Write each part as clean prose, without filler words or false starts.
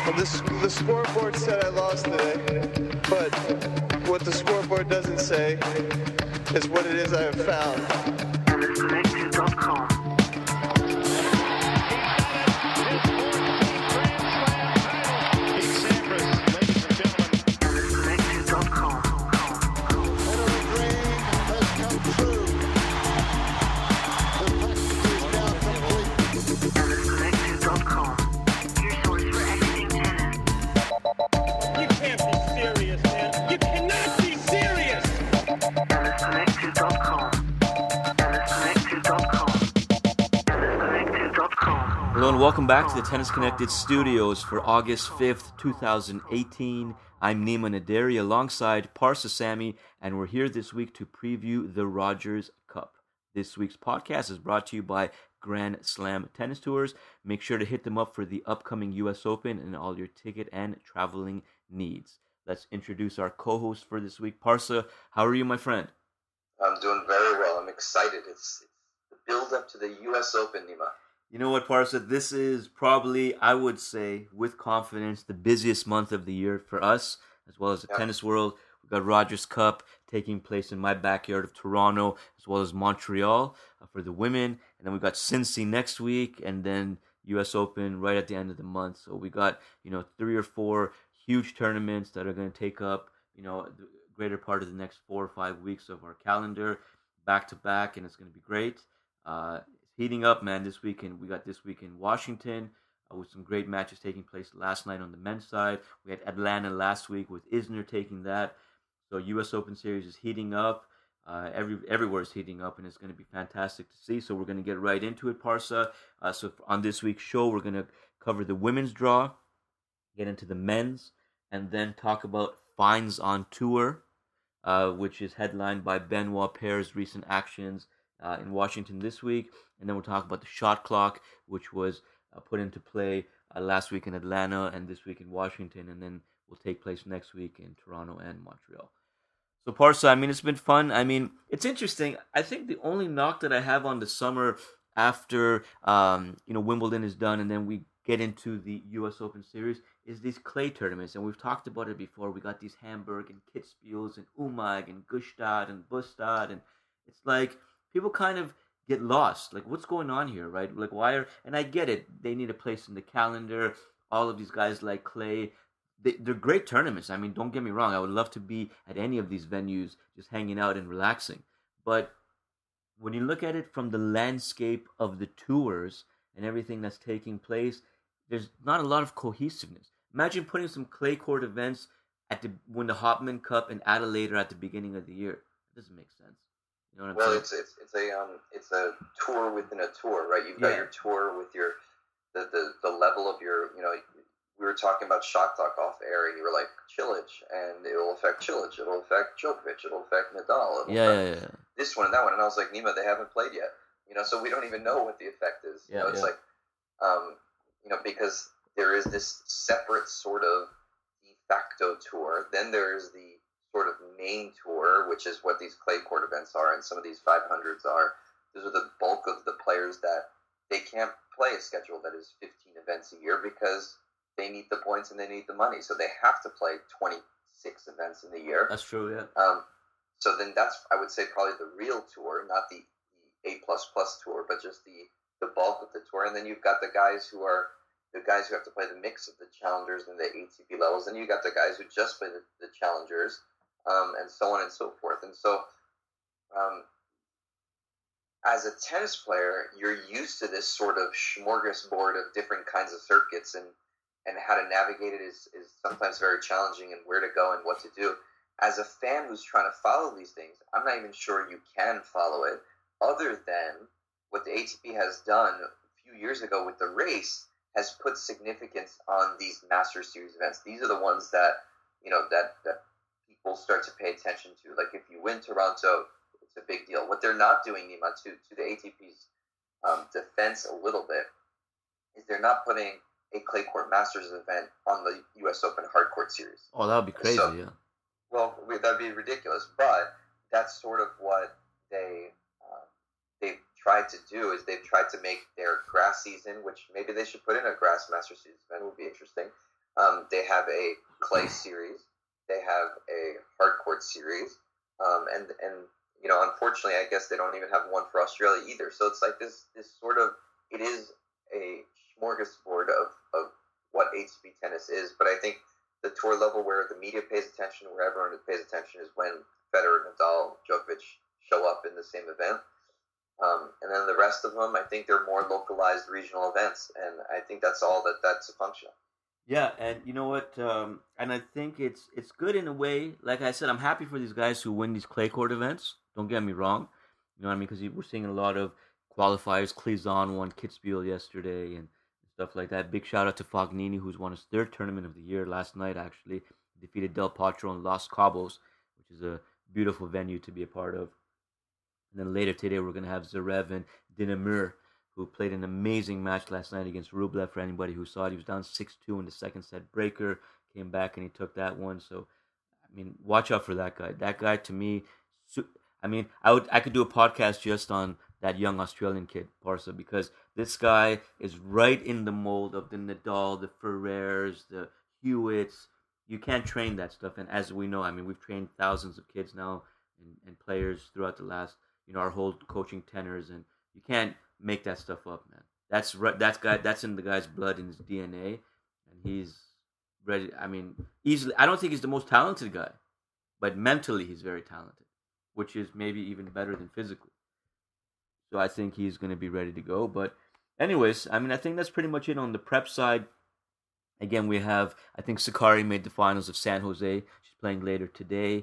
The scoreboard said I lost today, but what the scoreboard doesn't say is what it is I have found. TennisConnected.com. Hello and welcome back to the Tennis Connected Studios for August 5th, 2018. I'm Nima Naderi alongside Parsa Sami, and we're here this week to preview the Rogers Cup. This week's podcast is brought to you by Grand Slam Tennis Tours. Make sure to hit them up for the upcoming U.S. Open and all your ticket and traveling needs. Let's introduce our co-host for this week. Parsa, how are you, my friend? I'm doing very well. I'm excited. It's the build-up to the U.S. Open, Nima. You know what, Parsa? This is probably, I would say, with confidence, the busiest month of the year for us, as well as the tennis world. We've got Rogers Cup taking place in my backyard of Toronto, as well as Montreal for the women. And then we've got Cincy next week, and then U.S. Open right at the end of the month. So we got, 3 or 4 huge tournaments that are going to take up, the greater part of the next 4 or 5 weeks of our calendar, back-to-back, and it's going to be great. Heating up, man, this weekend. We got this week in Washington with some great matches taking place last night on the men's side. We had Atlanta last week with Isner taking that. So U.S. Open Series is heating up. Everywhere is heating up, and it's going to be fantastic to see. So we're going to get right into it, Parsa. So on this week's show, we're going to cover the women's draw, get into the men's, and then talk about Fines on Tour, which is headlined by Benoit Paire's recent actions in Washington this week. And then we'll talk about the shot clock, which was put into play last week in Atlanta and this week in Washington, and then will take place next week in Toronto and Montreal. So, Parsa, it's been fun. It's interesting. I think the only knock that I have on the summer after, Wimbledon is done and then we get into the U.S. Open Series is these clay tournaments. And we've talked about it before. We got these Hamburg and Kitzbühels and Umag and Gstaad and Bustad. And it's like people kind of get lost. Like, what's going on here, right? Like, and I get it. They need a place in the calendar. All of these guys like clay. They're great tournaments. Don't get me wrong. I would love to be at any of these venues just hanging out and relaxing. But when you look at it from the landscape of the tours and everything that's taking place, there's not a lot of cohesiveness. Imagine putting some clay court events when the Hopman Cup and Adelaide are at the beginning of the year. It doesn't make sense. You know what I'm saying? It's a tour within a tour, right? You've got your tour with your the level of your, we were talking about shot clock off air, and you were like Cilic, and it will affect Cilic, it will affect Djokovic, it will affect Nadal, this one and that one, and I was like, Nima, they haven't played yet, so we don't even know what the effect is. Like, because there is this separate sort of de facto tour, then there's the sort of main tour, which is what these clay court events are, and some of these 500s are. Those are the bulk of the players that they can't play a schedule that is 15 events a year because they need the points and they need the money. So they have to play 26 events in the year. That's true, yeah. So then that's, I would say, probably the real tour, not the A++ tour, but just the bulk of the tour. And then you've got the guys who have to play the mix of the challengers and the ATP levels. And you got the guys who just play the challengers. And so on and so forth. And so, as a tennis player, you're used to this sort of smorgasbord of different kinds of circuits, and how to navigate it is sometimes very challenging, and where to go and what to do. As a fan who's trying to follow these things, I'm not even sure you can follow it, other than what the ATP has done a few years ago with the race has put significance on these Master Series events. These are the ones that, that people start to pay attention to. Like, if you win Toronto, it's a big deal. What they're not doing, Nima, to the ATP's defense a little bit, is they're not putting a clay court Masters event on the U.S. Open hard court series. Oh, that would be crazy, yeah. Well, that'd be ridiculous, but that's sort of what they've tried to do, is they've tried to make their grass season, which maybe they should put in a grass Masters season event, would be interesting, They have a clay series. They have a hard court series. And unfortunately, I guess they don't even have one for Australia either. So it's like this sort of, it is a smorgasbord of what ATP tennis is. But I think the tour level where the media pays attention, where everyone pays attention, is when Federer, Nadal, Djokovic show up in the same event. And then the rest of them, I think they're more localized regional events. And I think that's all that's a function of. Yeah, and you know what? And I think it's good in a way. Like I said, I'm happy for these guys who win these clay court events. Don't get me wrong. You know what I mean? Because we're seeing a lot of qualifiers. Klizan won Kitzbühel yesterday and stuff like that. Big shout out to Fognini, who's won his third tournament of the year last night, actually. Defeated Del Potro in Los Cabos, which is a beautiful venue to be a part of. And then later today, we're going to have Zverev and Dinamur, who played an amazing match last night against Rublev. For anybody who saw it, he was down 6-2 in the second set breaker, came back and he took that one. So, I mean, watch out for that guy. That guy, to me, I mean, I could do a podcast just on that young Australian kid, Parsa, because this guy is right in the mold of the Nadal, the Ferrers, the Hewitts. You can't train that stuff. And as we know, I mean, we've trained thousands of kids now and players throughout the last, our whole coaching tenors, and you can't make that stuff up, man. That's right. That's in the guy's blood, in his DNA, and he's ready. I mean, easily. I don't think he's the most talented guy, but mentally he's very talented, which is maybe even better than physically. So I think he's going to be ready to go. But anyways, I mean, I think that's pretty much it on the prep side. Again, we have, I think Sakkari made the finals of San Jose. She's playing later today.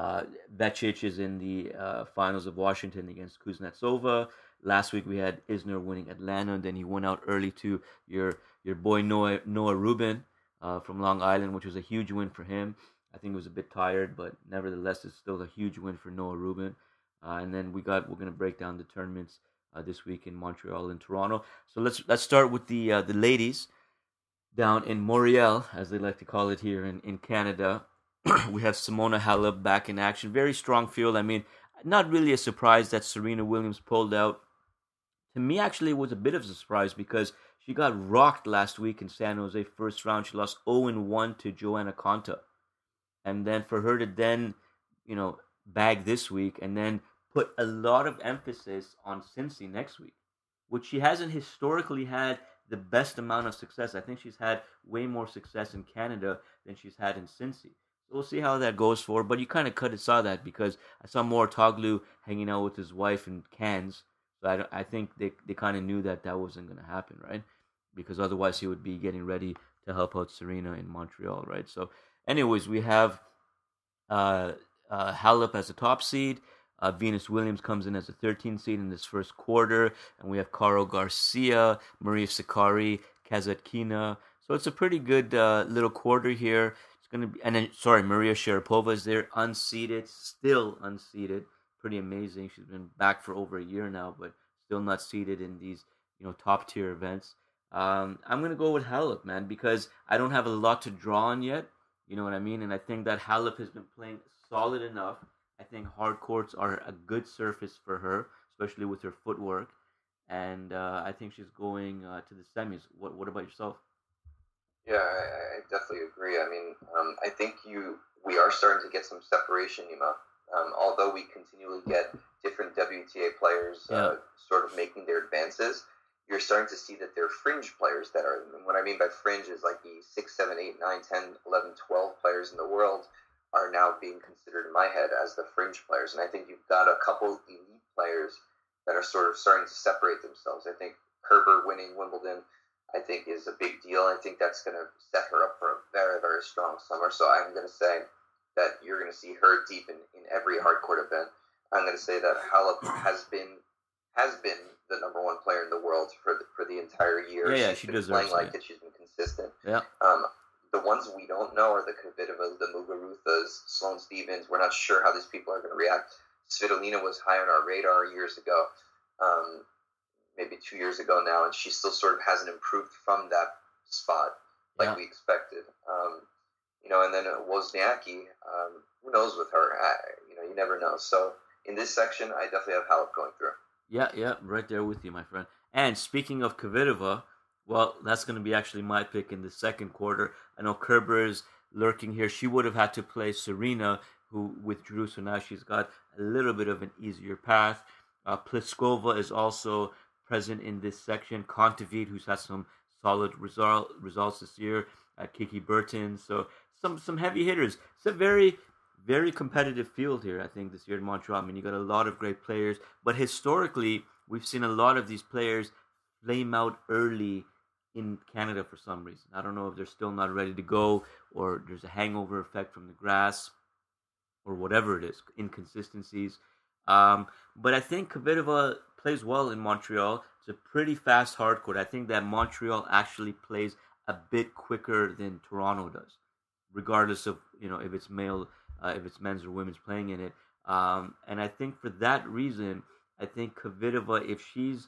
Vecic is in the finals of Washington against Kuznetsova. Last week we had Isner winning Atlanta, and then he went out early to your boy Noah Rubin from Long Island, which was a huge win for him. I think he was a bit tired, but nevertheless, it's still a huge win for Noah Rubin. And then we're gonna break down the tournaments this week in Montreal and Toronto. So let's start with the ladies down in Montreal, as they like to call it here in Canada. We have Simona Halep back in action. Very strong field. I mean, not really a surprise that Serena Williams pulled out. To me, actually, it was a bit of a surprise because she got rocked last week in San Jose first round. She lost 0-1 to Joanna Konta. And then for her to then, bag this week and then put a lot of emphasis on Cincy next week, which she hasn't historically had the best amount of success. I think she's had way more success in Canada than she's had in Cincy. We'll see how that goes for, but you kind of saw that because I saw Mouratoglou hanging out with his wife in Cannes. So I think they kind of knew that wasn't going to happen, right? Because otherwise he would be getting ready to help out Serena in Montreal, right? So anyways, we have Halep as a top seed. Venus Williams comes in as a 13th seed in this first quarter. And we have Caro Garcia, Maria Sakkari, Kasatkina. So it's a pretty good little quarter here. Maria Sharapova is there, still unseeded. Pretty amazing. She's been back for over a year now, but still not seeded in these, top tier events. I'm gonna go with Halep, man, because I don't have a lot to draw on yet. You know what I mean? And I think that Halep has been playing solid enough. I think hard courts are a good surface for her, especially with her footwork. And I think she's going to the semis. What about yourself? Yeah, I definitely agree. I mean, I think we are starting to get some separation, although we continually get different WTA players sort of making their advances. You're starting to see that there are fringe players that are, and what I mean by fringe is like the 6, 7, 8, 9, 10, 11, 12 players in the world are now being considered in my head as the fringe players. And I think you've got a couple elite players that are sort of starting to separate themselves. I think Kerber winning Wimbledon, I think, is a big deal. I think that's going to set her up for a very, very strong summer. So I'm going to say that you're going to see her deep in every hardcourt event. I'm going to say that Halep has been the number one player in the world for the entire year. Yeah, she deserves playing like it. She's been consistent. Yeah. The ones we don't know are the Kvitova, the Muguruthas, Sloane Stephens. We're not sure how these people are going to react. Svitolina was high on our radar years ago. Maybe 2 years ago now, and she still sort of hasn't improved from that spot like we expected. And then Wozniacki, who knows with her? You never know. So in this section, I definitely have Halep going through. Yeah, right there with you, my friend. And speaking of Kvitova, Well, that's going to be actually my pick in the second quarter. I know Kerber is lurking here. She would have had to play Serena, who withdrew, so now she's got a little bit of an easier path. Pliskova is also present in this section. Kontaveit, who's had some solid results this year. Kiki Burton. So some heavy hitters. It's a very, very competitive field here, I think, this year in Montreal. I mean, you got a lot of great players, but historically, we've seen a lot of these players flame out early in Canada for some reason. I don't know if they're still not ready to go, or there's a hangover effect from the grass, or whatever it is, inconsistencies. But I think Kvitova plays well in Montreal. It's a pretty fast hard court. I think that Montreal actually plays a bit quicker than Toronto does, regardless of if it's men's or women's playing in it. And I think for that reason, I think Kvitova, if she's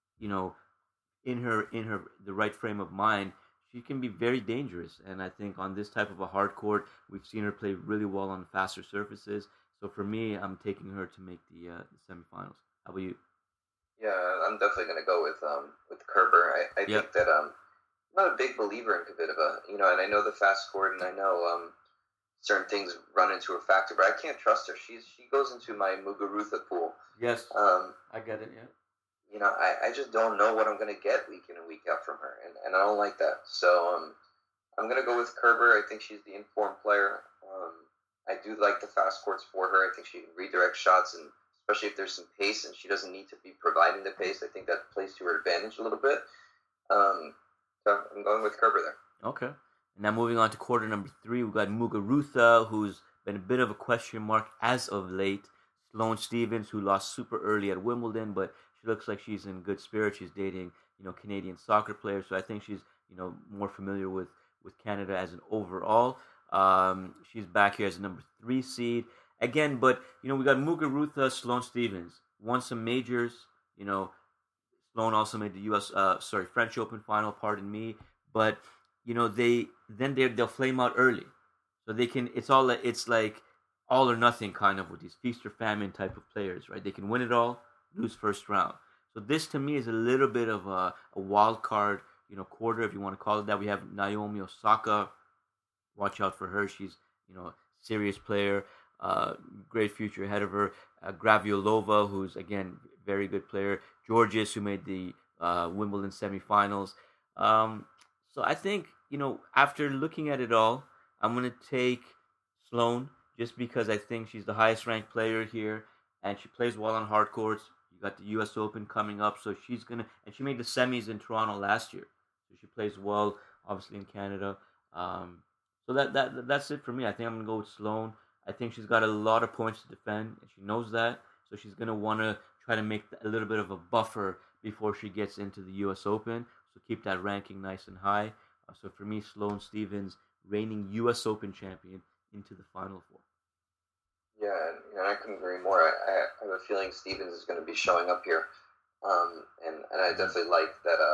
in her the right frame of mind, she can be very dangerous. And I think on this type of a hard court, we've seen her play really well on faster surfaces. So for me, I'm taking her to make the semifinals. How about you? Yeah, I'm definitely going to go with Kerber. I think that I'm not a big believer in Kvitova, and I know the fast court, and I know certain things run into her factor, but I can't trust her. She goes into my Muguruza pool. Yes, I get it. Yeah. I just don't know what I'm going to get week in and week out from her, and I don't like that. So I'm going to go with Kerber. I think she's the informed player. I do like the fast courts for her. I think she can redirect shots, and especially if there's some pace and she doesn't need to be providing the pace, I think that plays to her advantage a little bit. So I'm going with Kerber there. Okay. And now moving on to quarter number 3, we've got Muguruza, who's been a bit of a question mark as of late. Sloane Stephens, who lost super early at Wimbledon, but she looks like she's in good spirits. She's dating, Canadian soccer players, so I think she's, more familiar with Canada as an overall. She's back here as a number 3 seed again, but we got Muguruza, Sloane Stephens won some majors. Sloane also made the French Open final. Pardon me, but they'll flame out early, so they can. It's like all or nothing kind of with these feast or famine type of players, right? They can win it all, lose first round. So this to me is a little bit of a wild card, quarter if you want to call it that. We have Naomi Osaka. Watch out for her. She's, serious player, great future ahead of her. Graviolova, who's, again, very good player. Georges, who made the Wimbledon semifinals. So I think, after looking at it all, I'm going to take Sloane just because I think she's the highest ranked player here, and she plays well on hard courts. You got the U.S. Open coming up, so she's going to... And she made the semis in Toronto last year, so she plays well, obviously, in Canada. So that's it for me. I think I'm going to go with Sloane. I think she's got a lot of points to defend, and she knows that. So she's going to want to try to make a little bit of a buffer before she gets into the U.S. Open. So keep that ranking nice and high. So for me, Sloane Stephens, reigning U.S. Open champion, into the Final Four. Yeah, and I couldn't agree more. I have a feeling Stephens is going to be showing up here. And I definitely like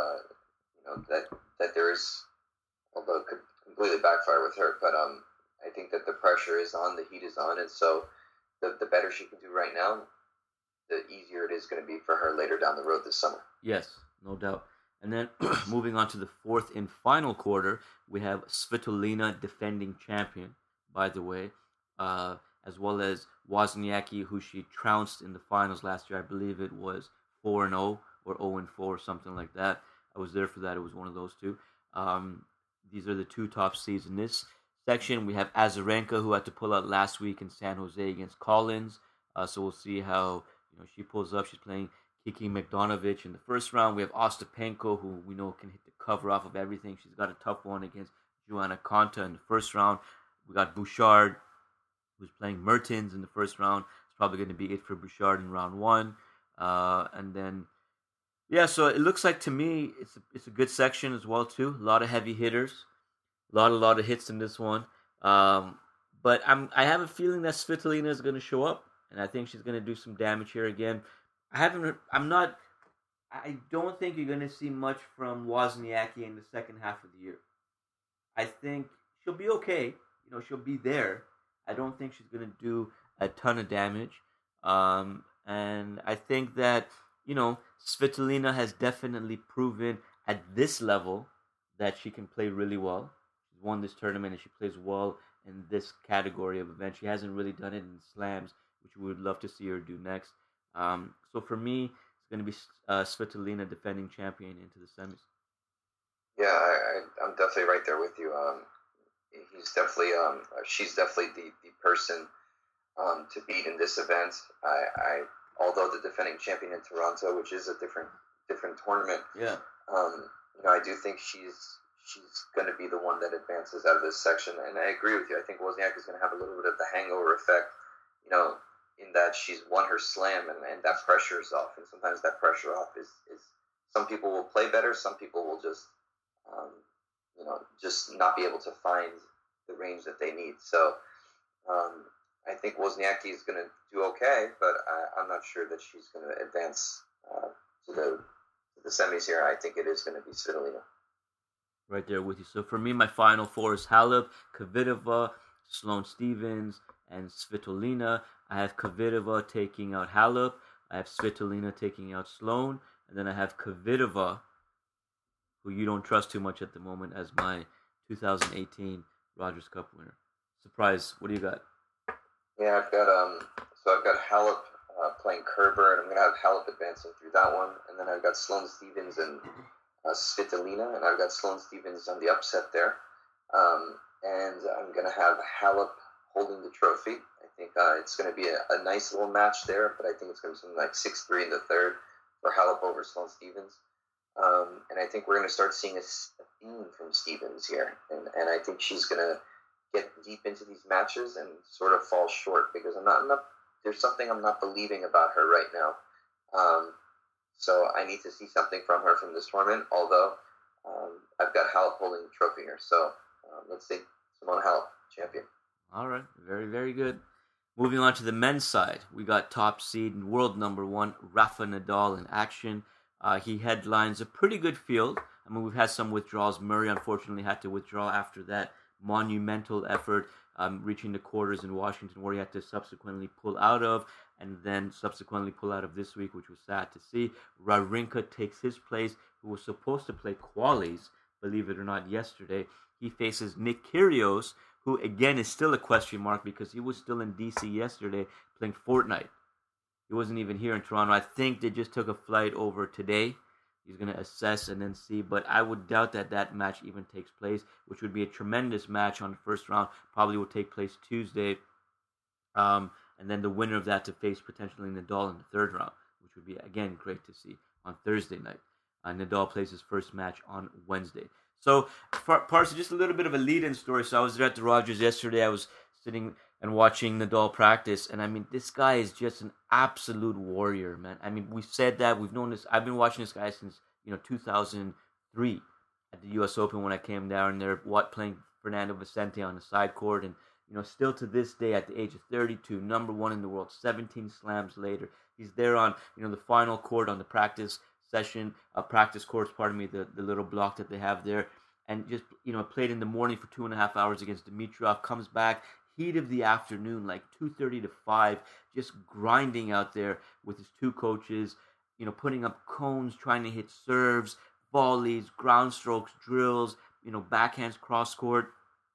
that, that there is, although it could completely backfire with her, but I think that the pressure is on, the heat is on, and so the better she can do right now, the easier it is going to be for her later down the road this summer. Yes, no doubt. And then moving on to the fourth and final quarter, we have Svitolina, defending champion, by the way, as well as Wozniacki, who she trounced in the finals last year. I believe it was 4-0 or 0-4, something like that. I was there for that. It was one of those two. These are the two top seeds in this section. We have Azarenka, who had to pull out last week in San Jose against Collins. So we'll see how she pulls up. She's playing Kiki Migdonovic in the first round. We have Ostapenko, who we know can hit the cover off of everything. She's got a tough one against Joanna Konta in the first round. We got Bouchard, who's playing Mertens in the first round. It's probably going to be it for Bouchard in round 1. And then, so it looks like to me it's a good section as well too. A lot of heavy hitters, a lot of hits in this one. But I have a feeling that Svitolina is going to show up, and I think she's going to do some damage here again. I don't think you're going to see much from Wozniacki in the second half of the year. I think she'll be okay. She'll be there. I don't think she's going to do a ton of damage. And I think that, Svitolina has definitely proven at this level that she can play really well. She's won this tournament and she plays well in this category of event. She hasn't really done it in slams, which we would love to see her do next. So for me, it's going to be Svitolina defending champion into the semis. Yeah, I'm definitely right there with you. He's definitely, she's definitely the person to beat in this event. Although the defending champion in Toronto, which is a different tournament. Yeah. I do think she's going to be the one that advances out of this section, and I agree with you. I think Wozniak is going to have a little bit of the hangover effect, in that she's won her slam and that pressure is off, and sometimes that pressure off is some people will play better, some people will just just not be able to find the range that they need. So I think Wozniacki is going to do okay, but I'm not sure that she's going to advance to the semis here. I think it is going to be Svitolina. Right there with you. So for me, my final four is Halep, Kvitova, Sloane Stephens, and Svitolina. I have Kvitova taking out Halep. I have Svitolina taking out Sloane. And then I have Kvitova, who you don't trust too much at the moment, as my 2018 Rogers Cup winner. Surprise, what do you got? Yeah, I've got Halep playing Kerber, and I'm going to have Halep advancing through that one. And then I've got Sloane Stephens and Svitolina, and I've got Sloane Stephens on the upset there. And I'm going to have Halep holding the trophy. I think it's going to be a nice little match there, but I think it's going to be something like 6-3 in the third for Halep over Sloane Stephens. And I think we're going to start seeing a theme from Stephens here. And I think she's going to get deep into these matches and sort of fall short because there's something I'm not believing about her right now. So I need to see something from her from this tournament, although I've got Halep holding the trophy here. So let's see Simona Halep, champion. All right, very, very good. Moving on to the men's side, we got top seed and world number one, Rafa Nadal in action. He headlines a pretty good field. I mean, we've had some withdrawals. Murray, unfortunately, had to withdraw after that monumental effort, reaching the quarters in Washington, where he had to subsequently pull out of, and then subsequently pull out of this week, which was sad to see. Wawrinka takes his place, who was supposed to play qualies, believe it or not, yesterday. He faces Nick Kyrgios, who again is still a question mark because he was still in DC yesterday playing Fortnite. He wasn't even here in Toronto. I think they just took a flight over today. He's going to assess and then see, but I would doubt that match even takes place, which would be a tremendous match on the first round. Probably will take place Tuesday. And then the winner of that to face potentially Nadal in the third round, which would be, again, great to see on Thursday night. Nadal plays his first match on Wednesday. So, Parsi, just a little bit of a lead-in story. So I was there at the Rogers yesterday. I was sitting and watching Nadal practice. And, I mean, this guy is just an absolute warrior, man. I mean, we've said that. We've known this. I've been watching this guy since, 2003 at the U.S. Open when I came down there playing Fernando Vicente on the side court. And, still to this day at the age of 32, number one in the world, 17 slams later. He's there on, the final court on the practice courts, the little block that they have there, and just, played in the morning for 2.5 hours against Dimitrov, comes back, heat of the afternoon, like 2:30 to 5, just grinding out there with his two coaches, putting up cones, trying to hit serves, volleys, ground strokes, drills, backhands, cross court.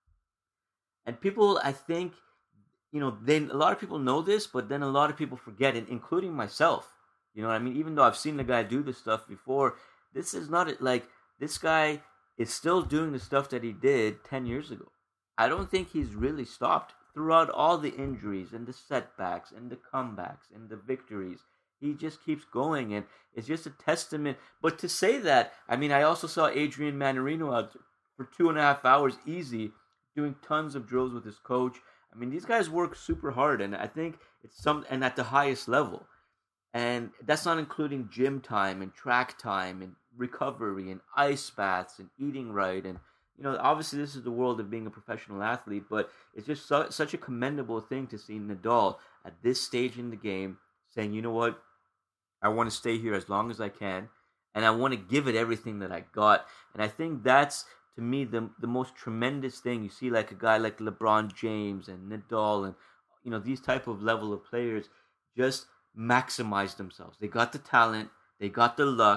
And people, I think, then a lot of people know this, but then a lot of people forget it, including myself. You know what I mean? Even though I've seen the guy do this stuff before, this is not like this guy is still doing the stuff that he did 10 years ago. I don't think he's really stopped throughout all the injuries and the setbacks and the comebacks and the victories. He just keeps going, and it's just a testament. But to say that, I mean, I also saw Adrian Manarino out for 2.5 hours easy, doing tons of drills with his coach. I mean, these guys work super hard, and I think and at the highest level. And that's not including gym time and track time and recovery and ice baths and eating right. And, obviously this is the world of being a professional athlete, but it's just such a commendable thing to see Nadal at this stage in the game saying, you know what, I want to stay here as long as I can, and I want to give it everything that I got. And I think that's, to me, the most tremendous thing. You see like a guy like LeBron James and Nadal and, these type of level of players just maximize themselves. They got the talent, they got the luck,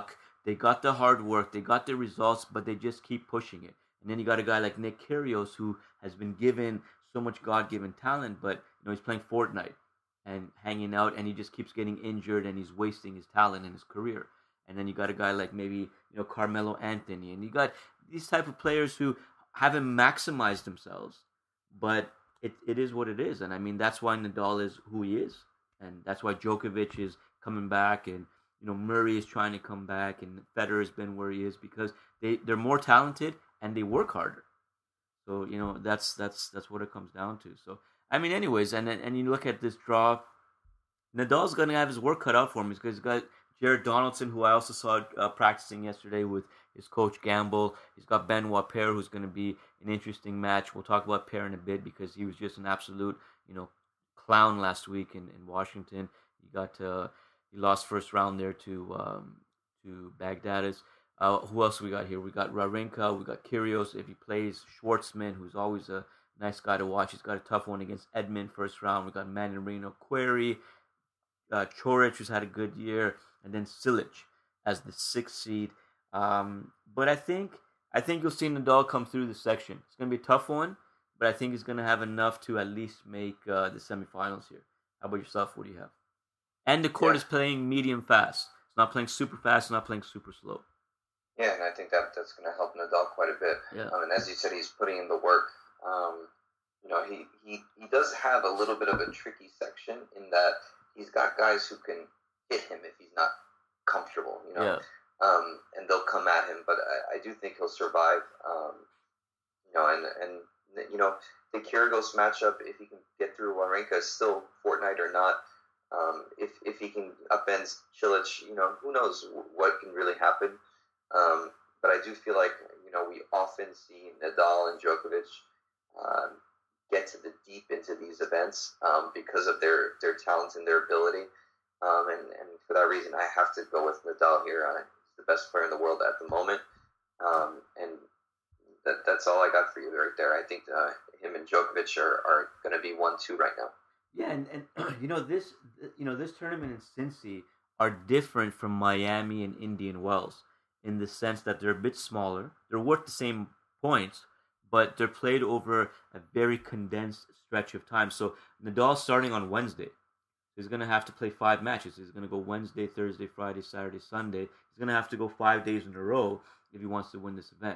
they got the hard work, they got the results, but they just keep pushing it. And then you got a guy like Nick Kyrgios who has been given so much God-given talent, but he's playing Fortnite and hanging out, and he just keeps getting injured, and he's wasting his talent in his career. And then you got a guy like maybe Carmelo Anthony, and you got these type of players who haven't maximized themselves, but it is what it is. And I mean, that's why Nadal is who he is, and that's why Djokovic is coming back, and Murray is trying to come back, and Federer has been where he is because they're more talented and they work harder. So that's what it comes down to. So I mean, anyways, and you look at this draw, Nadal's gonna have his work cut out for him because he's got Jared Donaldson, who I also saw practicing yesterday with his coach Gamble. He's got Benoit Paire, who's going to be an interesting match. We'll talk about Paire in a bit because he was just an absolute, clown last week in Washington. He lost first round there to Baghdadis. Who else we got here? We got Wawrinka, we got Kyrgios. If he plays Schwartzman, who's always a nice guy to watch. He's got a tough one against Edmund first round. We got Mannarino, Querrey, Coric, who's had a good year, and then Cilic as the 6th seed. But I think you'll see Nadal come through the section. It's going to be a tough one, but I think he's going to have enough to at least make the semifinals here. How about yourself? What do you have? And the court is playing medium fast. It's not playing super fast. It's not playing super slow. Yeah, and I think that's going to help Nadal quite a bit. Yeah. And as you said, he's putting in the work. He does have a little bit of a tricky section in that he's got guys who can hit him if he's not comfortable, Yeah. And they'll come at him, but I do think he'll survive. The Kyrgios matchup, if he can get through Wawrinka, is still Fortnite or not. If he can upend Cilic, who knows what can really happen. But I do feel like we often see Nadal and Djokovic get to the deep into these events because of their talent and their ability. And for that reason, I have to go with Nadal here. He's the best player in the world at the moment. And that's all I got for you right there. I think him and Djokovic are going to be 1-2 right now. Yeah, and this tournament in Cincy are different from Miami and Indian Wells in the sense that they're a bit smaller. They're worth the same points, but they're played over a very condensed stretch of time. So Nadal's starting on Wednesday. He's going to have to play 5 matches. He's going to go Wednesday, Thursday, Friday, Saturday, Sunday. He's going to have to go 5 days in a row if he wants to win this event.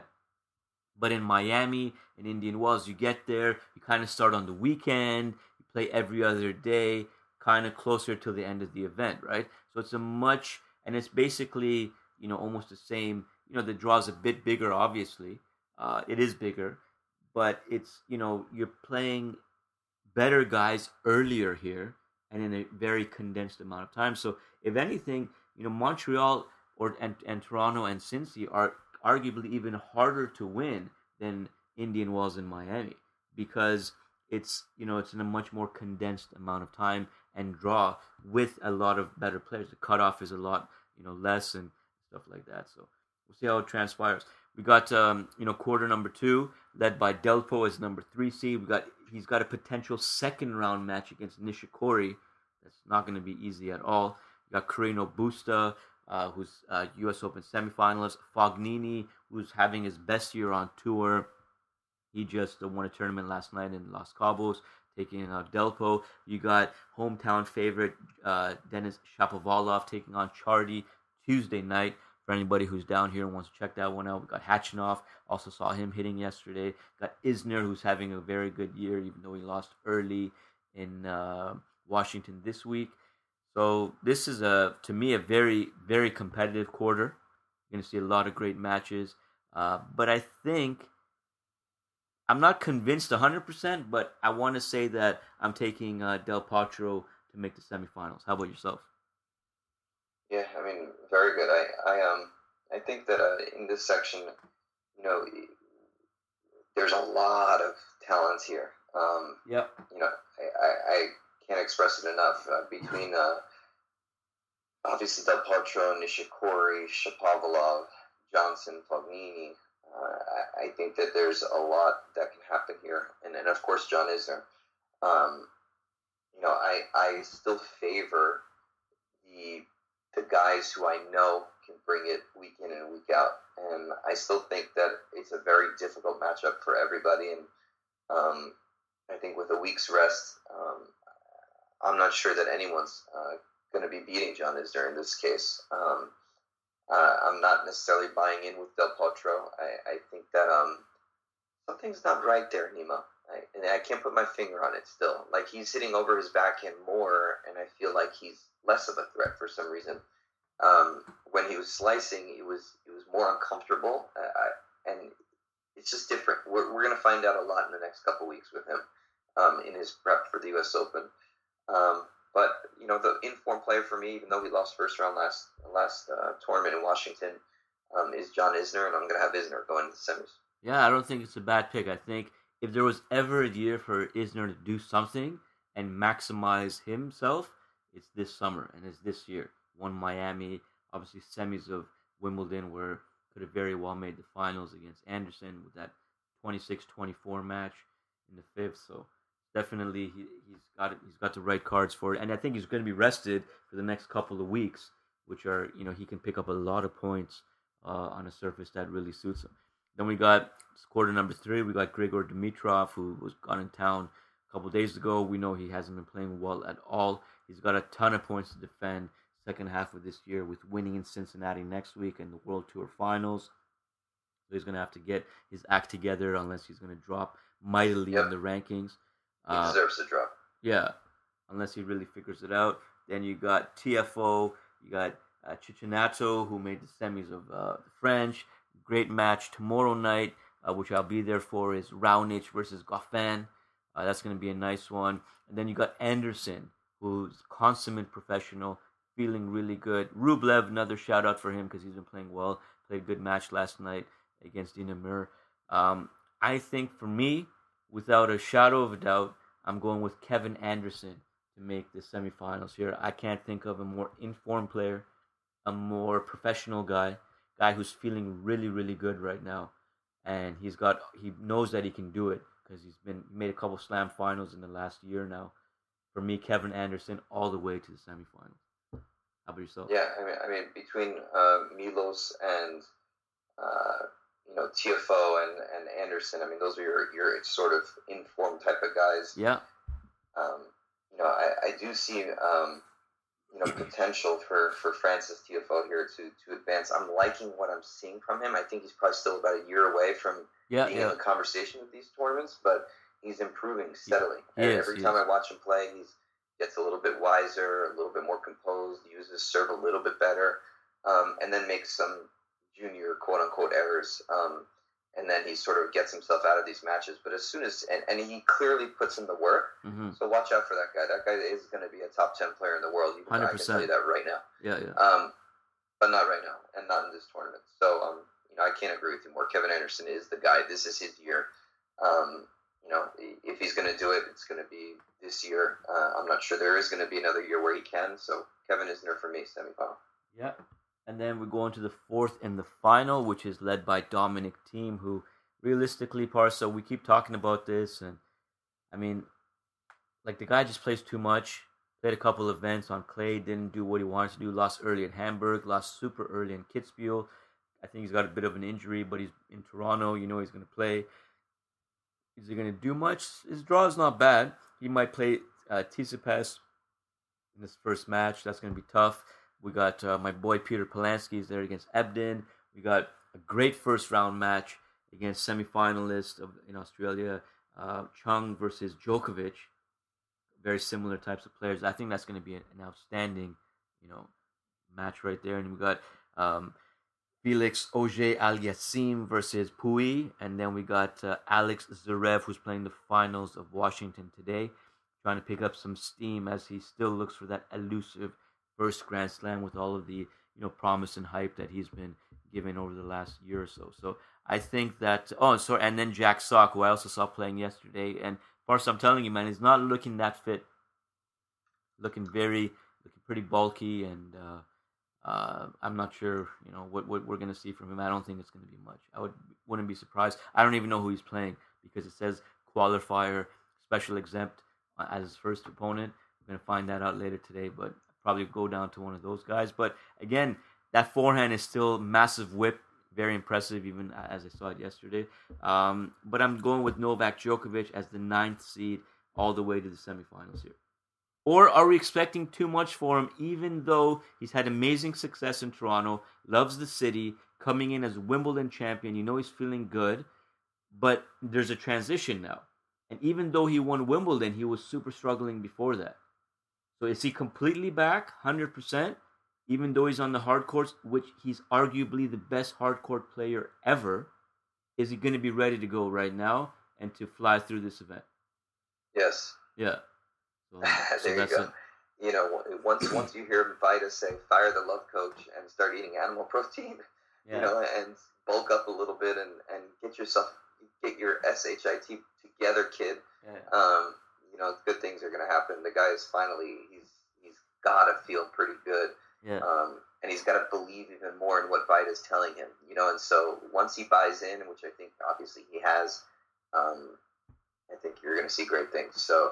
But in Miami and Indian Wells, you get there, you kind of start on the weekend, you play every other day, kind of closer to the end of the event, right? So it's and it's basically, almost the same. The draw's a bit bigger, obviously. It is bigger, but it's, you're playing better guys earlier here and in a very condensed amount of time. So if anything, Montreal and Toronto and Cincy are arguably even harder to win than Indian Wells and Miami because it's in a much more condensed amount of time and draw with a lot of better players. The cutoff is a lot less and stuff like that. So we'll see how it transpires. We got quarter number 2 led by Delpo as number 3 seed. He's got a potential second round match against Nishikori. That's not going to be easy at all. You got Carreno Busta, who's U.S. Open semifinalist. Fognini, who's having his best year on tour. He just won a tournament last night in Los Cabos, taking out Delpo. You got hometown favorite Denis Shapovalov taking on Chardy Tuesday night. For anybody who's down here and wants to check that one out, we got Khachanov. Also saw him hitting yesterday. Got Isner, who's having a very good year, even though he lost early in Washington this week. So this is to me a very, very competitive quarter. You're going to see a lot of great matches. But I think I'm not convinced 100%, but I want to say that I'm taking Del Potro to make the semifinals. How about yourself? Yeah, I mean, very good. I think that in this section, there's a lot of talent here. Yep. I can't express it enough. Between obviously Del Potro, Nishikori, Shapovalov, Johnson, Fognini, I think that there's a lot that can happen here, and then of course John Isner. I still favor the guys who I know can bring it week in and week out. And I still think that it's a very difficult matchup for everybody. And I think with a week's rest, I'm not sure that anyone's going to be beating John Isner in this case. I'm not necessarily buying in with Del Potro. I think that something's not right there, Nima. And I can't put my finger on it still. Like, he's hitting over his backhand more, and I feel like he's less of a threat for some reason. When he was slicing, it was more uncomfortable, and it's just different. We're going to find out a lot in the next couple weeks with him in his prep for the U.S. Open. But the informed player for me, even though he lost first round last tournament in Washington, is John Isner, and I'm going to have Isner going to the semis. Yeah, I don't think it's a bad pick. I think if there was ever a year for Isner to do something and maximize himself, it's this summer and it's this year. Won Miami, obviously semis of Wimbledon, where could have very well made the finals against Anderson with that 26-24 match in the fifth. So definitely he's got the right cards for it, and I think he's going to be rested for the next couple of weeks, which are he can pick up a lot of points on a surface that really suits him. Then we got quarter number 3. We got Grigor Dimitrov, who was gone in town a couple days ago. We know he hasn't been playing well at all. He's got a ton of points to defend second half of this year with winning in Cincinnati next week in the World Tour Finals. So he's going to have to get his act together unless he's going to drop mightily in the rankings. He deserves to drop. Yeah, unless he really figures it out. Then you got TFO. You got Cicinato, who made the semis of the French. Great match tomorrow night, which I'll be there for, is Raonic versus Goffin. That's going to be a nice one. And then you got Anderson, who's consummate professional, feeling really good. Rublev, another shout out for him because he's been playing well. Played a good match last night against Dina Mir. I think for me, without a shadow of a doubt, I'm going with Kevin Anderson to make the semifinals here. I can't think of a more informed player, a more professional guy who's feeling really, really good right now, and he knows that he can do it because he made a couple slam finals in the last year now. For me, Kevin Anderson all the way to the semifinals. How about yourself? Yeah, I mean between Milos and TFO and Anderson, I mean those are your sort of informed type of guys. Yeah. I do see potential for Francis Tiafoe here to advance. I'm liking what I'm seeing from him. I think he's probably still about a year away from being in the conversation with these tournaments, but he's improving steadily. Every time I watch him play, he gets a little bit wiser, a little bit more composed, uses serve a little bit better, and then makes some junior quote-unquote errors. And then he sort of gets himself out of these matches. But as soon as and he clearly puts in the work, so watch out for that guy. That guy is going to be a top 10 player in the world. 100%. I can tell you that right now. Yeah. But not right now, and not in this tournament. So I can't agree with you more. Kevin Anderson is the guy. This is his year. If he's going to do it, it's going to be this year. I'm not sure there is going to be another year where he can. So Kevin Isner for me, semifinal. Yeah. And then we go into the fourth and the final, which is led by Dominic Thiem, who realistically, Parsa, we keep talking about this. And I mean, like the guy just plays too much. Played a couple events on clay, didn't do what he wanted to do. Lost early at Hamburg, lost super early in Kitzbühel. I think he's got a bit of an injury, but he's in Toronto. He's going to play. Is he going to do much? His draw is not bad. He might play Tsitsipas in this first match. That's going to be tough. We got my boy Peter Polansky is there against Ebden. We got a great first round match against semifinalist in Australia, Chung versus Djokovic. Very similar types of players. I think that's going to be an outstanding, match right there. And we got Felix Auger-Aliassime versus Pouille, and then we got Alex Zverev, who's playing the finals of Washington today, trying to pick up some steam as he still looks for that elusive first Grand Slam with all of the promise and hype that he's been given over the last year or so. So I think that and then Jack Sock, who I also saw playing yesterday, and first I'm telling you, man, he's not looking that fit. Looking pretty bulky, and I'm not sure what we're gonna see from him. I don't think it's gonna be much. Wouldn't be surprised. I don't even know who he's playing because it says qualifier special exempt as his first opponent. We're gonna find that out later today, but probably go down to one of those guys. But again, that forehand is still massive whip, very impressive, even as I saw it yesterday. But I'm going with Novak Djokovic as the 9th seed all the way to the semifinals here. Or are we expecting too much for him, even though he's had amazing success in Toronto, loves the city, coming in as Wimbledon champion, he's feeling good, but there's a transition now. And even though he won Wimbledon, he was super struggling before that. So is he completely back, 100%, even though he's on the hard courts, which he's arguably the best hard court player ever? Is he going to be ready to go right now and to fly through this event? Yes. Yeah. So there you go. Once you hear Vita say, fire the love coach and start eating animal protein, and bulk up a little bit and get your SHIT together, kid. Yeah. Good things are going to happen. The guy is he's got to feel pretty good. Yeah. And he's got to believe even more in what Vita's telling him, and so once he buys in, which I think obviously he has, I think you're going to see great things. So,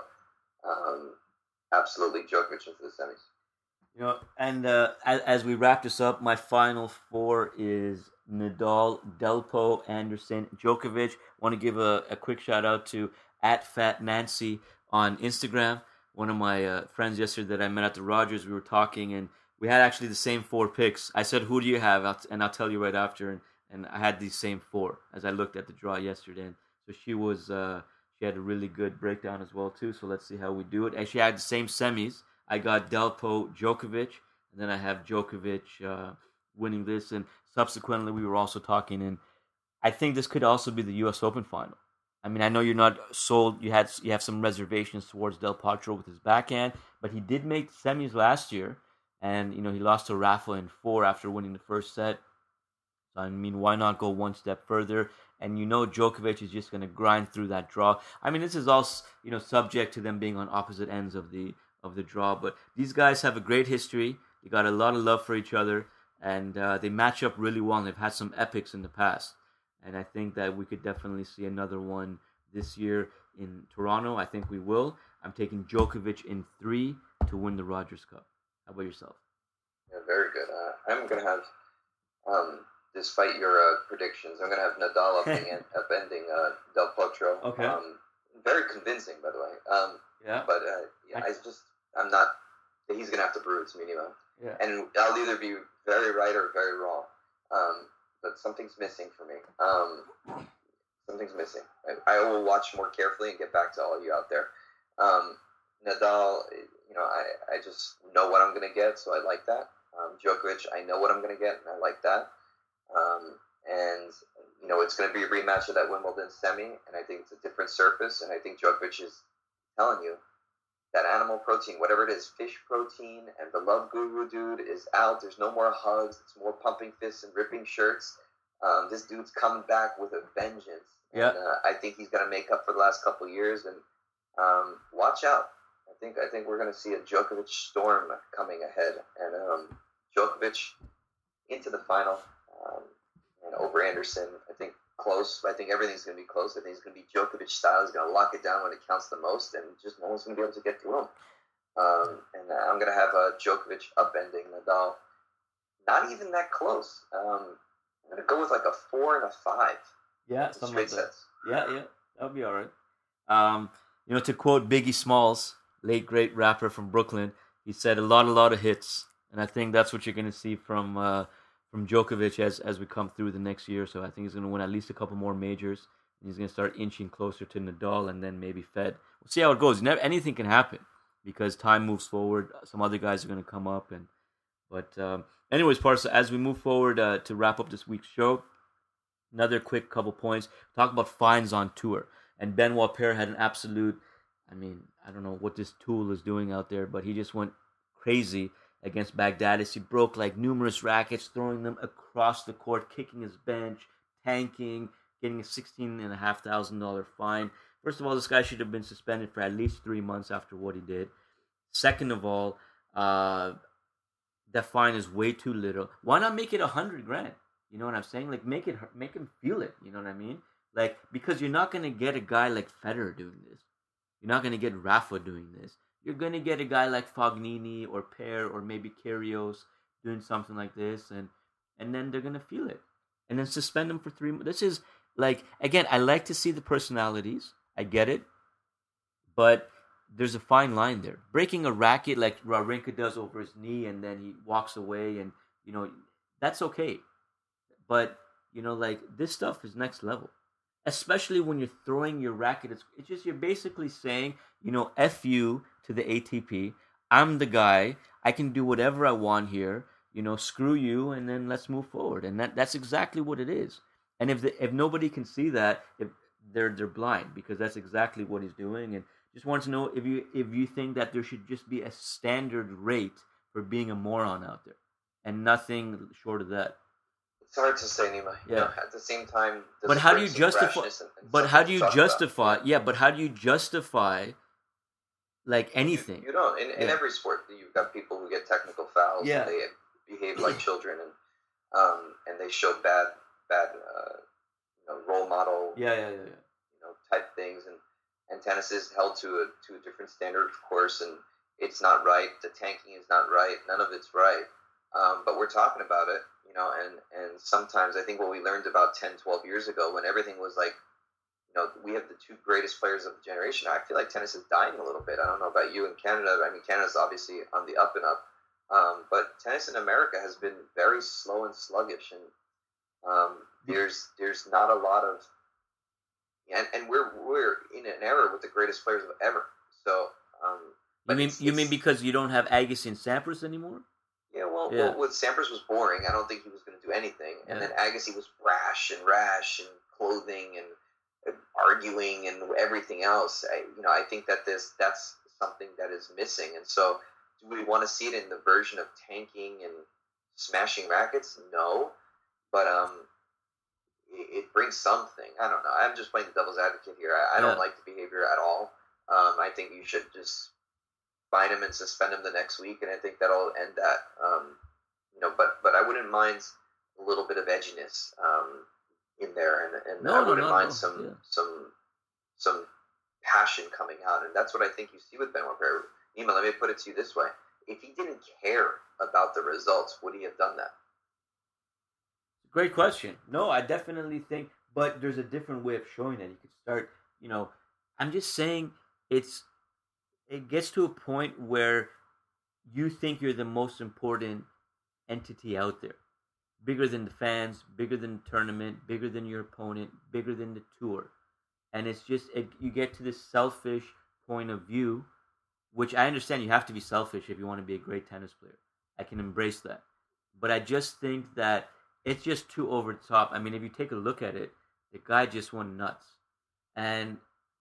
absolutely Djokovic into the semis. And as we wrap this up, my final four is Nadal, Delpo, Anderson, Djokovic. Want to give a quick shout out to @FatNancy on Instagram. One of my friends yesterday that I met at the Rogers, we were talking, and we had actually the same 4 picks. I said, who do you have? I'll tell you right after. And I had these same 4 as I looked at the draw yesterday. And so she had a really good breakdown as well, too. So let's see how we do it. And she had the same semis. I got Delpo, Djokovic, and then I have Djokovic winning this. And subsequently, we were also talking, and I think this could also be the U.S. Open final. I mean, I know you're not sold. You have some reservations towards Del Potro with his backhand, but he did make semis last year, and he lost to Rafa in 4 after winning the first set. So I mean, why not go one step further? And Djokovic is just going to grind through that draw. I mean, this is all subject to them being on opposite ends of the draw, but these guys have a great history. They got a lot of love for each other, and they match up really well. And they've had some epics in the past. And I think that we could definitely see another one this year in Toronto. I think we will. I'm taking Djokovic in 3 to win the Rogers Cup. How about yourself? Yeah, very good. I'm going to have, despite your predictions, I'm going to have Nadal upending Del Potro. Okay. Very convincing, by the way. Yeah. But I'm not. He's going to have to prove it to me anyway. Yeah. And I'll either be very right or very wrong. But something's missing for me. Something's missing. I will watch more carefully and get back to all you out there. Nadal, I just know what I'm going to get, so I like that. Djokovic, I know what I'm going to get, and I like that. And it's going to be a rematch of that Wimbledon semi, and I think it's a different surface, and I think Djokovic is telling you that animal protein, whatever it is, fish protein, and the love guru dude is out. There's no more hugs. It's more pumping fists and ripping shirts. This dude's coming back with a vengeance. Yeah. And I think he's going to make up for the last couple of years. And watch out. I think we're going to see a Djokovic storm coming ahead. And Djokovic into the final. And over Anderson, I think close. I think everything's going to be close. I think it's going to be Djokovic style. He's going to lock it down when it counts the most, and just no one's going to be able to get through him. And I'm going to have Djokovic upending Nadal. Not even that close. I'm going to go with like a 4 and a 5. Yeah, something like that. Sets. Yeah, that would be all right. To quote Biggie Smalls, late great rapper from Brooklyn, he said a lot of hits, and I think that's what you're going to see from Djokovic as we come through the next year. So I think he's going to win at least a couple more majors. And he's going to start inching closer to Nadal and then maybe Fed. We'll see how it goes. Anything can happen because time moves forward. Some other guys are going to come up. Anyways, Parsa, as we move forward to wrap up this week's show, another quick couple points. Talk about fines on tour. And Benoit Paire had an absolute, I don't know what this tool is doing out there, but he just went crazy against Baghdadis. He broke numerous rackets, throwing them across the court, kicking his bench, tanking, getting a $16,500 fine. First of all, this guy should have been suspended for at least 3 months after what he did. Second of all, that fine is way too little. Why not make it $100,000? You know what I'm saying? Make him feel it. You know what I mean? Because you're not gonna get a guy like Federer doing this. You're not gonna get Rafa doing this. You're going to get a guy like Fognini or Paire or maybe Kyrgios doing something like this, and then they're gonna feel it, and then suspend them for 3 months. This is like, again, I like to see the personalities. I get it, but there's a fine line there. Breaking a racket like Wawrinka does over his knee, and then he walks away, and that's okay. But like, this stuff is next level, especially when you're throwing your racket. It's just, you're basically saying, F you to the ATP. I'm the guy. I can do whatever I want here. Screw you, and then let's move forward. And that's exactly what it is. And if nobody can see that, if they're blind, because that's exactly what he's doing. And just want to know if you think that there should just be a standard rate for being a moron out there, and nothing short of that. It's hard to say, Nima. Yeah. At the same time, but how do you justify? But how do you justify? Yeah, but how do you justify like anything? You don't. In every sport, you've got people who get technical fouls. Yeah. And they behave like children, and they show bad role model. Yeah. Type things, and tennis is held to a different standard, of course, and it's not right. The tanking is not right. None of it's right. But we're talking about it, and sometimes I think what we learned about 10, 12 years ago, when everything was like, we have the two greatest players of the generation. I feel like tennis is dying a little bit. I don't know about you in Canada. I mean, Canada's obviously on the up and up. But tennis in America has been very slow and sluggish, and there's not a lot of, and we're in an era with the greatest players of ever. So you mean because you don't have Agassi and Sampras anymore? Yeah, well, with Sampras was boring. I don't think he was going to do anything, and then Agassi was brash and rash and clothing and arguing and everything else. I think that that's something that is missing, and so. Do we want to see it in the version of tanking and smashing rackets? No, but it brings something. I don't know. I'm just playing the devil's advocate here. I don't like the behavior at all. I think you should just fine him and suspend him the next week, and I think that'll end that. But I wouldn't mind a little bit of edginess in there, and I wouldn't mind some passion coming out, and that's what I think you see with Benoit Paire. Nima, let me put it to you this way. If he didn't care about the results, would he have done that? Great question. No, I definitely think, but there's a different way of showing it. You could start, I'm just saying it gets to a point where you think you're the most important entity out there. Bigger than the fans, bigger than the tournament, bigger than your opponent, bigger than the tour. And it's just, you get to this selfish point of view, which I understand you have to be selfish if you want to be a great tennis player. I can embrace that. But I just think that it's just too over the top. I mean, if you take a look at it, the guy just went nuts. And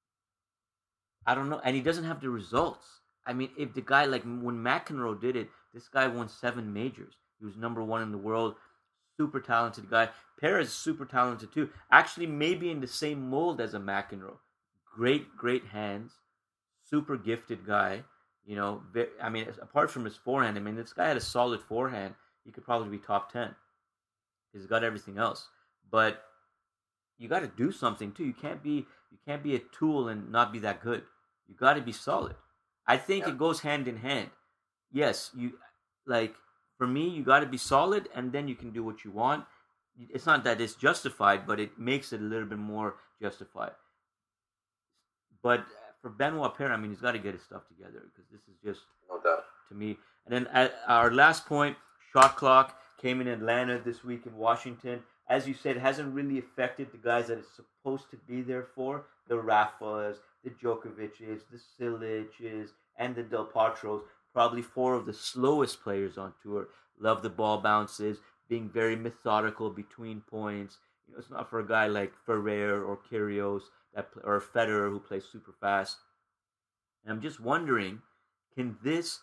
I don't know. And he doesn't have the results. I mean, if the guy, like when McEnroe did it, this guy won 7 majors. He was number 1 in the world. Super talented guy. Paire is super talented too. Actually, maybe in the same mold as a McEnroe. Great hands. Super gifted guy, I mean, apart from his forehand, I mean, this guy had a solid forehand. He could probably be top 10. He's got everything else, but you got to do something too. You can't be a tool and not be that good. You got to be solid. I think it goes hand in hand. Yes, for me, you got to be solid, and then you can do what you want. It's not that it's justified, but it makes it a little bit more justified. But for Benoit Paire, I mean, he's got to get his stuff together, because this is just, no doubt, to me. And then at our last point, shot clock came in Atlanta this week in Washington. As you said, it hasn't really affected the guys that it's supposed to be there for. The Rafas, the Djokovic's, the Silic's, and the Del Potros. Probably 4 of the slowest players on tour. Love the ball bounces, being very methodical between points. It's not for a guy like Ferrer or Kyrgios or Federer, who plays super fast. And I'm just wondering, can this,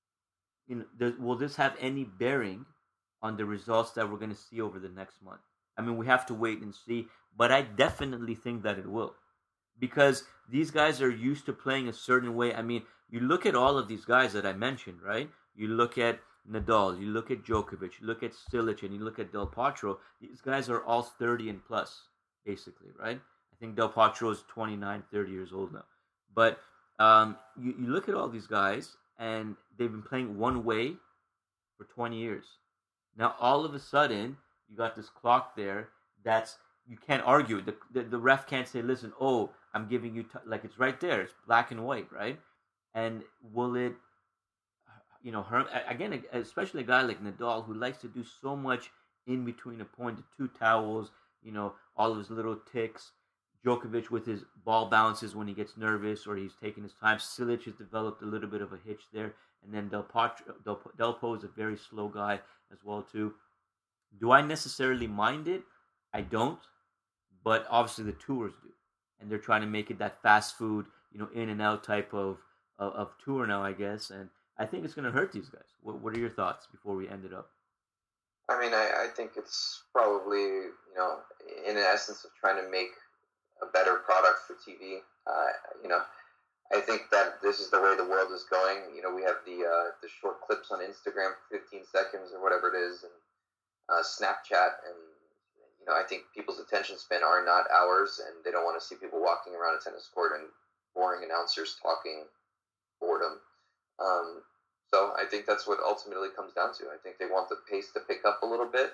will this have any bearing on the results that we're going to see over the next month? I mean, we have to wait and see, but I definitely think that it will, because these guys are used to playing a certain way. I mean, you look at all of these guys that I mentioned, right? You look at Nadal, you look at Djokovic, you look at Cilic, and you look at Del Potro. These guys are all 30 and plus, basically, right? I think Del Potro is 29, 30 years old now. But you look at all these guys, and they've been playing one way for 20 years. Now, all of a sudden, you got this clock there that's, you can't argue it. The ref can't say, listen, I'm giving you, like, it's right there. It's black and white, right? And will it, again, especially a guy like Nadal who likes to do so much in between a point, the two towels, all of his little ticks. Djokovic with his ball bounces when he gets nervous or he's taking his time. Cilic has developed a little bit of a hitch there. And then Del Potro is a very slow guy as well, too. Do I necessarily mind it? I don't. But obviously the tours do. And they're trying to make it that fast food, in and out type of tour now, I guess. And I think it's going to hurt these guys. What are your thoughts before we end it up? I mean, I think it's probably, in essence of trying to make a better product for TV. I think that this is the way the world is going. We have the short clips on Instagram for 15 seconds or whatever it is, and Snapchat, and I think people's attention span are not ours, and they don't want to see people walking around a tennis court and boring announcers talking boredom. So I think that's what ultimately comes down to. I think they want the pace to pick up a little bit.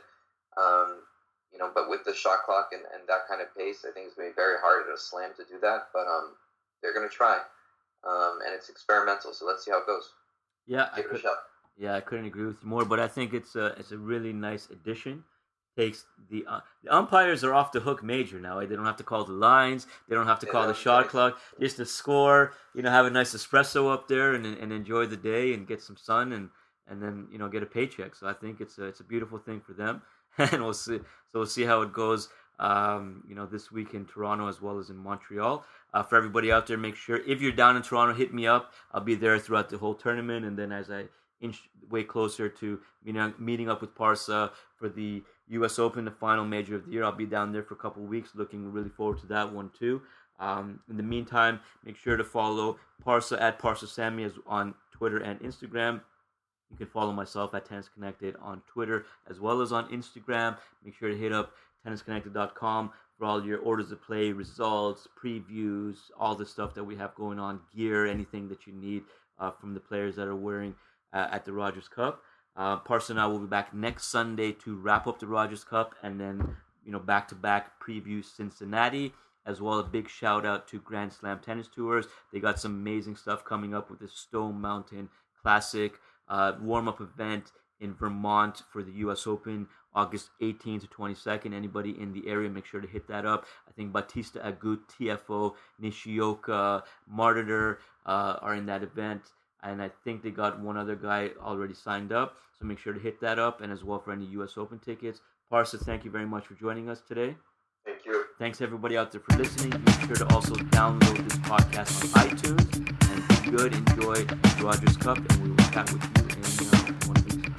But with the shot clock and that kind of pace, I think it's going to be very hard at a slam to do that. But they're going to try. And it's experimental, so let's see how it goes. Yeah, Give it a shot. Yeah, I couldn't agree with you more, but I think it's a really nice addition. Takes the umpires are off the hook major now. They don't have to call the lines. They don't have to call the shot clock. Just to score, have a nice espresso up there and enjoy the day and get some sun and then get a paycheck. So I think it's a beautiful thing for them, and we'll see. So we'll see how it goes. This week in Toronto as well as in Montreal. For everybody out there, make sure if you're down in Toronto, hit me up. I'll be there throughout the whole tournament, and then as I inch way closer to meeting up with Parsa for the U.S. Open, the final major of the year, I'll be down there for a couple of weeks. Looking really forward to that one too. In the meantime, make sure to follow Parsa at Parsa Sammy on Twitter and Instagram. You can follow myself at Tennis Connected on Twitter as well as on Instagram. Make sure to hit up tennisconnected.com for all your orders of play, results, previews, all the stuff that we have going on, gear, anything that you need from the players that are wearing at the Rogers Cup. Parsa and I will be back next Sunday to wrap up the Rogers Cup and then, back-to-back preview Cincinnati, as well. A big shout-out to Grand Slam Tennis Tours. They got some amazing stuff coming up with the Stone Mountain Classic warm-up event in Vermont for the U.S. Open, August 18th to 22nd. Anybody in the area, make sure to hit that up. I think Bautista Agut, TFO, Nishioka, Martyr are in that event. And I think they got one other guy already signed up. So make sure to hit that up. And as well for any U.S. Open tickets. Parsa, thank you very much for joining us today. Thank you. Thanks everybody out there for listening. Be sure to also download this podcast on iTunes. And be good. Enjoy the Rogers Cup. And we will chat with you in 1 week's time.